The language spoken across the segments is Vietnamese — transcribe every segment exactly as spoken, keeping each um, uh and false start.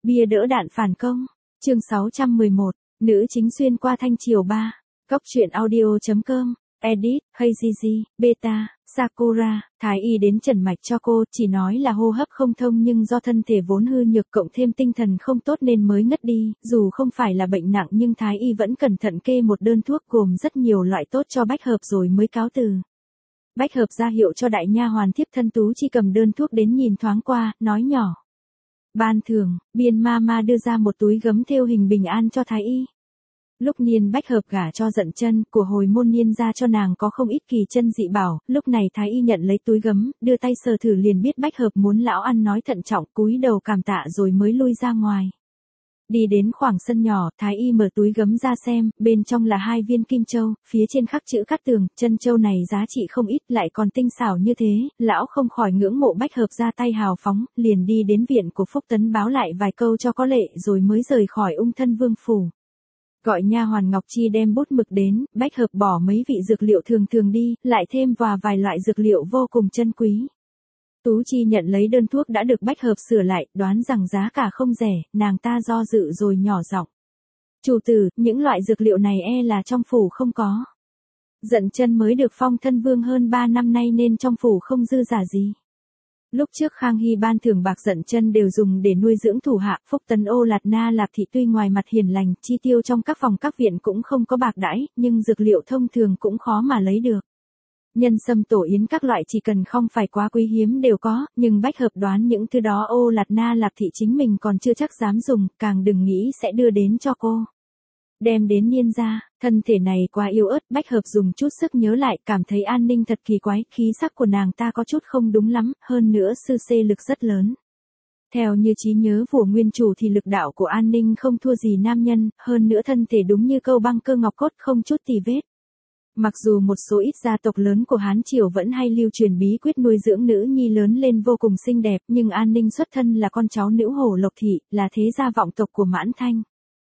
Bia đỡ đạn phản công. Chương sáu trăm mười một. Nữ chính xuyên qua thanh triều ba. Góc truyện audio chấm com. Edit, Heiji, Beta, Sakura, Thái y đến trần mạch cho cô, chỉ nói là hô hấp không thông nhưng do thân thể vốn hư nhược cộng thêm tinh thần không tốt nên mới ngất đi, dù không phải là bệnh nặng nhưng Thái y vẫn cẩn thận kê một đơn thuốc gồm rất nhiều loại tốt cho Bách Hợp rồi mới cáo từ. Bách Hợp ra hiệu cho đại nha hoàn thiếp thân Tú Chi cầm đơn thuốc đến nhìn thoáng qua, nói nhỏ. Ban thưởng, Biên Mama đưa ra một túi gấm thêu hình bình an cho Thái y. Lúc Niên Bách Hợp gả cho Dận Chân, của hồi môn Niên ra cho nàng có không ít kỳ chân dị bảo, lúc này Thái y nhận lấy túi gấm, đưa tay sờ thử liền biết Bách Hợp muốn lão ăn nói thận trọng, cúi đầu cảm tạ rồi mới lui ra ngoài. Đi đến khoảng sân nhỏ, Thái y mở túi gấm ra xem, bên trong là hai viên kim châu, phía trên khắc chữ Cát Tường, chân châu này giá trị không ít lại còn tinh xảo như thế, lão không khỏi ngưỡng mộ Bách Hợp ra tay hào phóng, liền đi đến viện của Phúc Tấn báo lại vài câu cho có lệ rồi mới rời khỏi Ung Thân Vương phủ. Gọi nha hoàn Ngọc Chi đem bút mực đến, Bách Hợp bỏ mấy vị dược liệu thường thường đi, lại thêm vào vài loại dược liệu vô cùng chân quý. Tú Chi nhận lấy đơn thuốc đã được Bách Hợp sửa lại, đoán rằng giá cả không rẻ, nàng ta do dự rồi nhỏ giọng. Chủ tử, những loại dược liệu này e là trong phủ không có. Dận Chân mới được phong thân vương hơn ba năm nay nên trong phủ không dư giả gì. Lúc trước Khang Hy ban thưởng bạc Dận Chân đều dùng để nuôi dưỡng thủ hạ, Phúc Tấn Ô Lạt Na Lạp Thị tuy ngoài mặt hiền lành, chi tiêu trong các phòng các viện cũng không có bạc đãi, nhưng dược liệu thông thường cũng khó mà lấy được. Nhân sâm tổ yến các loại chỉ cần không phải quá quý hiếm đều có, nhưng Bách Hợp đoán những thứ đó Ô Lạt Na Lạp Thị chính mình còn chưa chắc dám dùng, càng đừng nghĩ sẽ đưa đến cho cô. Đem đến Niên ra, thân thể này quá yếu ớt, Bách Hợp dùng chút sức nhớ lại, cảm thấy An Ninh thật kỳ quái, khí sắc của nàng ta có chút không đúng lắm, hơn nữa sư xê lực rất lớn. Theo như trí nhớ của nguyên chủ thì lực đạo của An Ninh không thua gì nam nhân, hơn nữa thân thể đúng như câu băng cơ ngọc cốt không chút tì vết. Mặc dù một số ít gia tộc lớn của Hán Triều vẫn hay lưu truyền bí quyết nuôi dưỡng nữ nhi lớn lên vô cùng xinh đẹp, nhưng An Ninh xuất thân là con cháu nữ hổ Lộc Thị, là thế gia vọng tộc của Mãn Thanh.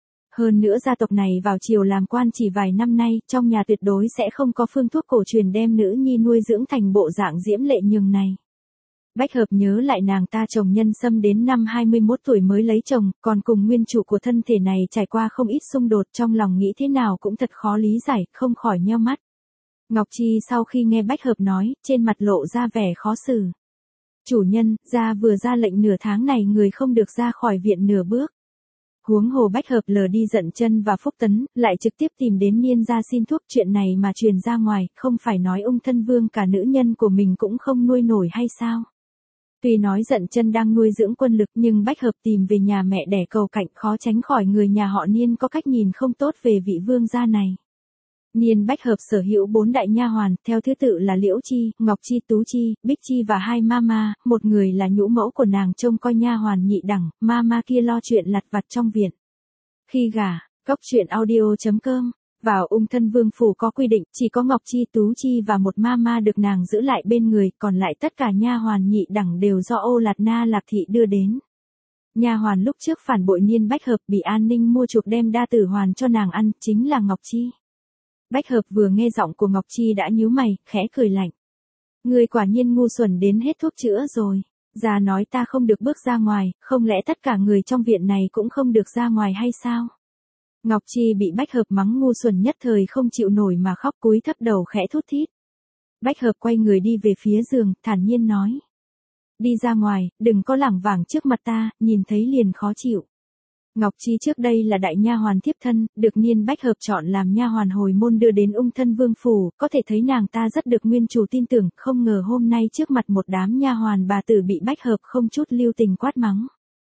Hơn nữa gia tộc này vào triều làm quan chỉ vài năm nay, trong nhà tuyệt đối sẽ không có phương thuốc cổ truyền đem nữ nhi nuôi dưỡng thành bộ dạng diễm lệ nhường này. Bách Hợp nhớ lại nàng ta chồng Nhân Sâm đến năm hai mươi mốt tuổi mới lấy chồng, còn cùng nguyên chủ của thân thể này trải qua không ít xung đột, trong lòng nghĩ thế nào cũng thật khó lý giải, không khỏi nheo mắt. Ngọc Chi sau khi nghe Bách Hợp nói, trên mặt lộ ra vẻ khó xử. Chủ nhân, gia vừa ra lệnh nửa tháng này người không được ra khỏi viện nửa bước. Huống hồ Bách Hợp lờ đi Dận Chân và Phúc Tấn, lại trực tiếp tìm đến Niên gia xin thuốc, chuyện này mà truyền ra ngoài, không phải nói Ung Thân Vương cả nữ nhân của mình cũng không nuôi nổi hay sao? Tuy nói Dận Chân đang nuôi dưỡng quân lực nhưng Bách Hợp tìm về nhà mẹ đẻ cầu cạnh khó tránh khỏi người nhà họ Niên có cách nhìn không tốt về vị vương gia này. Niên Bách Hợp sở hữu bốn đại nha hoàn, theo thứ tự là Liễu Chi, Ngọc Chi, Tú Chi, Bích Chi và hai mama, một người là nhũ mẫu của nàng trông coi nha hoàn nhị đẳng, mama kia lo chuyện lặt vặt trong viện. Khi gả, góc truyện audio chấm com, vào Ung Thân Vương phủ có quy định, chỉ có Ngọc Chi, Tú Chi và một mama được nàng giữ lại bên người, còn lại tất cả nha hoàn nhị đẳng đều do Ô Lạt Na Lạp Thị đưa đến. Nha hoàn lúc trước phản bội Niên Bách Hợp bị An Ninh mua chuộc đem đa tử hoàn cho nàng ăn, chính là Ngọc Chi. Bách Hợp vừa nghe giọng của Ngọc Chi đã nhíu mày, khẽ cười lạnh. Người quả nhiên ngu xuẩn đến hết thuốc chữa rồi. Già nói ta không được bước ra ngoài, không lẽ tất cả người trong viện này cũng không được ra ngoài hay sao? Ngọc Chi bị Bách Hợp mắng ngu xuẩn nhất thời không chịu nổi mà khóc cúi thấp đầu khẽ thút thít. Bách Hợp quay người đi về phía giường, thản nhiên nói. Đi ra ngoài, đừng có lảng vảng trước mặt ta, nhìn thấy liền khó chịu. Ngọc Chi trước đây là đại nha hoàn thiếp thân, được Niên Bách Hợp chọn làm nha hoàn hồi môn đưa đến Ung Thân Vương phủ, có thể thấy nàng ta rất được nguyên chủ tin tưởng, không ngờ hôm nay trước mặt một đám nha hoàn bà tử bị Bách Hợp không chút lưu tình quát mắng.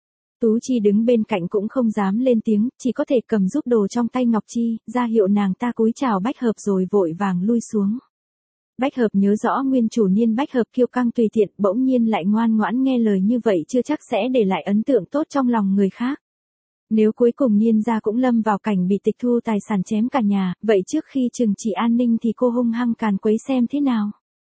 Tú Chi đứng bên cạnh cũng không dám lên tiếng, chỉ có thể cầm giúp đồ trong tay Ngọc Chi, ra hiệu nàng ta cúi chào Bách Hợp rồi vội vàng lui xuống. Bách Hợp nhớ rõ nguyên chủ Niên Bách Hợp kiêu căng tùy tiện, bỗng nhiên lại ngoan ngoãn nghe lời như vậy chưa chắc sẽ để lại ấn tượng tốt trong lòng người khác. Nếu cuối cùng Niên gia cũng lâm vào cảnh bị tịch thu tài sản chém cả nhà, vậy trước khi trừng trị An Ninh thì cô hung hăng càn quấy xem thế nào.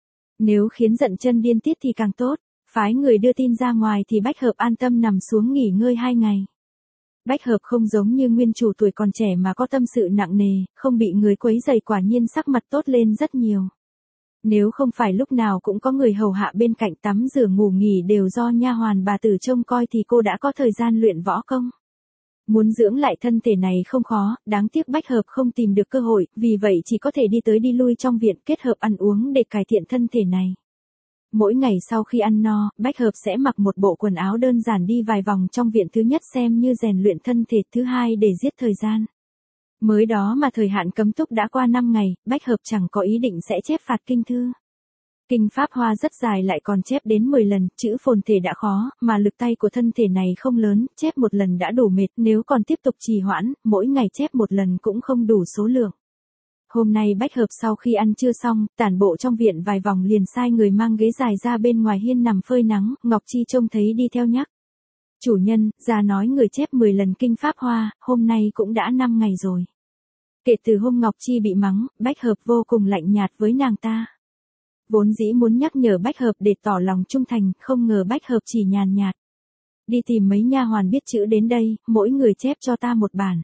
Nếu khiến Dận Chân điên tiết thì càng tốt, phái người đưa tin ra ngoài thì Bách Hợp an tâm nằm xuống nghỉ ngơi hai ngày. Bách Hợp không giống như nguyên chủ tuổi còn trẻ mà có tâm sự nặng nề, không bị người quấy rầy, quả nhiên sắc mặt tốt lên rất nhiều. Nếu không phải lúc nào cũng có người hầu hạ bên cạnh tắm rửa ngủ nghỉ đều do nha hoàn bà tử trông coi thì cô đã có thời gian luyện võ công. Muốn dưỡng lại thân thể này không khó, đáng tiếc Bách Hợp không tìm được cơ hội, vì vậy chỉ có thể đi tới đi lui trong viện kết hợp ăn uống để cải thiện thân thể này. Mỗi ngày sau khi ăn no, Bách Hợp sẽ mặc một bộ quần áo đơn giản đi vài vòng trong viện, thứ nhất xem như rèn luyện thân thể, thứ hai để giết thời gian. Mới đó mà thời hạn cấm túc đã qua năm ngày, Bách Hợp chẳng có ý định sẽ chép phạt kinh thư. Kinh Pháp Hoa rất dài lại còn chép đến mười lần, chữ phồn thể đã khó, mà lực tay của thân thể này không lớn, chép một lần đã đủ mệt, nếu còn tiếp tục trì hoãn, mỗi ngày chép một lần cũng không đủ số lượng. Hôm nay Bách Hợp sau khi ăn trưa xong, tản bộ trong viện vài vòng liền sai người mang ghế dài ra bên ngoài hiên nằm phơi nắng, Ngọc Chi trông thấy đi theo nhắc. Chủ nhân, ra nói người chép mười lần Kinh Pháp Hoa, hôm nay cũng đã năm ngày rồi. Kể từ hôm Ngọc Chi bị mắng, Bách Hợp vô cùng lạnh nhạt với nàng ta. Vốn dĩ muốn nhắc nhở Bách Hợp để tỏ lòng trung thành, không ngờ Bách Hợp chỉ nhàn nhạt. Đi tìm mấy nha hoàn biết chữ đến đây, mỗi người chép cho ta một bản.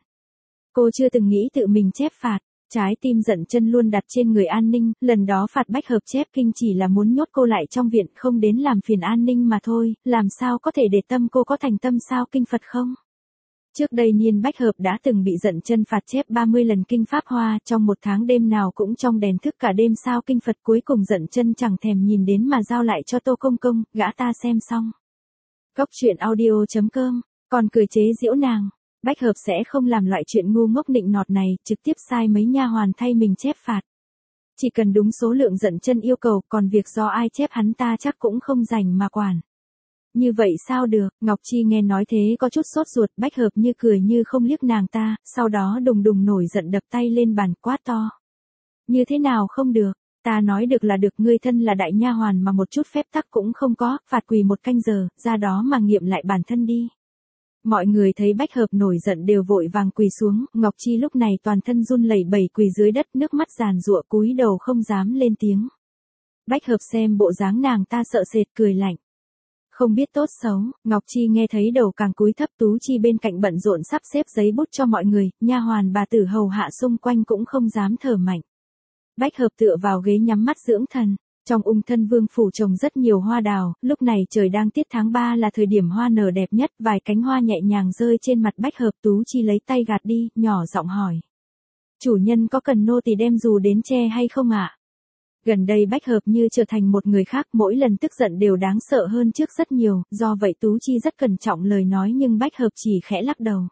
Cô chưa từng nghĩ tự mình chép phạt, trái tim giận chân luôn đặt trên người An Ninh, lần đó phạt Bách Hợp chép kinh chỉ là muốn nhốt cô lại trong viện, không đến làm phiền An Ninh mà thôi, làm sao có thể để tâm cô có thành tâm sao kinh Phật không? Trước đây Niên Bách Hợp đã từng bị giận chân phạt chép ba mươi lần Kinh Pháp Hoa, trong một tháng đêm nào cũng trong đèn thức cả đêm sao kinh Phật, cuối cùng giận chân chẳng thèm nhìn đến mà giao lại cho Tô Công Công, gã ta xem xong. Cốc truyện audio chấm com, còn cười chế giễu nàng. Bách Hợp sẽ không làm loại chuyện ngu ngốc nịnh nọt này, trực tiếp sai mấy nha hoàn thay mình chép phạt. Chỉ cần đúng số lượng giận chân yêu cầu, còn việc do ai chép hắn ta chắc cũng không rảnh mà quản. Như vậy sao được, Ngọc Chi nghe nói thế có chút sốt ruột, Bách Hợp như cười như không liếc nàng ta, sau đó đùng đùng nổi giận đập tay lên bàn quát to. Như thế nào không được, ta nói được là được, ngươi thân là đại nha hoàn mà một chút phép tắc cũng không có, phạt quỳ một canh giờ, ra đó mà nghiệm lại bản thân đi. Mọi người thấy Bách Hợp nổi giận đều vội vàng quỳ xuống, Ngọc Chi lúc này toàn thân run lẩy bẩy quỳ dưới đất, nước mắt giàn giụa cúi đầu không dám lên tiếng. Bách Hợp xem bộ dáng nàng ta sợ sệt cười lạnh. Không biết tốt xấu, Ngọc Chi nghe thấy đầu càng cúi thấp, Tú Chi bên cạnh bận rộn sắp xếp giấy bút cho mọi người, nha hoàn bà tử hầu hạ xung quanh cũng không dám thở mạnh. Bách Hợp tựa vào ghế nhắm mắt dưỡng thần. Trong Ung Thân Vương phủ trồng rất nhiều hoa đào, lúc này trời đang tiết tháng ba là thời điểm hoa nở đẹp nhất, vài cánh hoa nhẹ nhàng rơi trên mặt Bách Hợp, Tú Chi lấy tay gạt đi, nhỏ giọng hỏi. Chủ nhân có cần nô tỳ đem dù đến che hay không ạ? Gần đây Bách Hợp như trở thành một người khác, mỗi lần tức giận đều đáng sợ hơn trước rất nhiều, do vậy Tú Chi rất cẩn trọng lời nói nhưng Bách Hợp chỉ khẽ lắc đầu.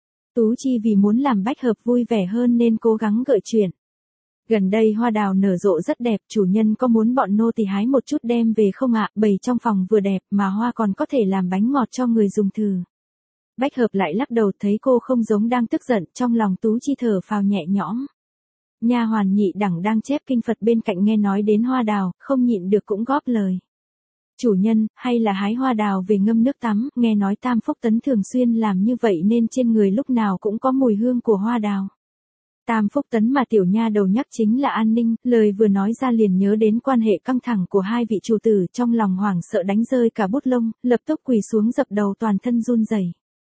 Tú Chi vì muốn làm Bách Hợp vui vẻ hơn nên cố gắng gợi chuyện. Gần đây hoa đào nở rộ rất đẹp, chủ nhân có muốn bọn nô tỳ hái một chút đem về không ạ? Bày trong phòng vừa đẹp mà hoa còn có thể làm bánh ngọt cho người dùng thử. Bách Hợp lại lắc đầu, thấy cô không giống đang tức giận, trong lòng Tú Chi thở phào nhẹ nhõm. Nha hoàn nhị đẳng đang chép kinh Phật bên cạnh nghe nói đến hoa đào, không nhịn được cũng góp lời. Chủ nhân, hay là hái hoa đào về ngâm nước tắm, nghe nói Tam Phúc Tấn thường xuyên làm như vậy nên trên người lúc nào cũng có mùi hương của hoa đào. Tam Phúc Tấn mà tiểu nha đầu nhắc chính là An Ninh, lời vừa nói ra liền nhớ đến quan hệ căng thẳng của hai vị chủ tử, trong lòng hoảng sợ đánh rơi cả bút lông, lập tức quỳ xuống dập đầu toàn thân run rẩy.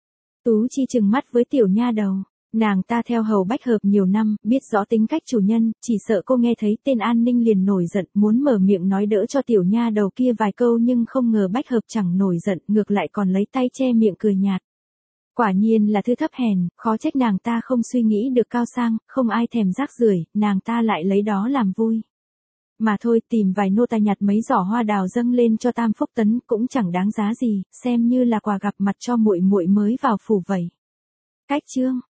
Tú Chi trừng mắt với tiểu nha đầu, nàng ta theo hầu Bách Hợp nhiều năm, biết rõ tính cách chủ nhân, chỉ sợ cô nghe thấy tên An Ninh liền nổi giận, muốn mở miệng nói đỡ cho tiểu nha đầu kia vài câu nhưng không ngờ Bách Hợp chẳng nổi giận, ngược lại còn lấy tay che miệng cười nhạt. Quả nhiên là thứ thấp hèn, khó trách nàng ta không suy nghĩ được cao sang, không ai thèm rác rưởi, nàng ta lại lấy đó làm vui. Mà thôi, tìm vài nô tài nhặt mấy giỏ hoa đào dâng lên cho Tam Phúc Tấn cũng chẳng đáng giá gì, xem như là quà gặp mặt cho muội muội mới vào phủ vậy. Cách chương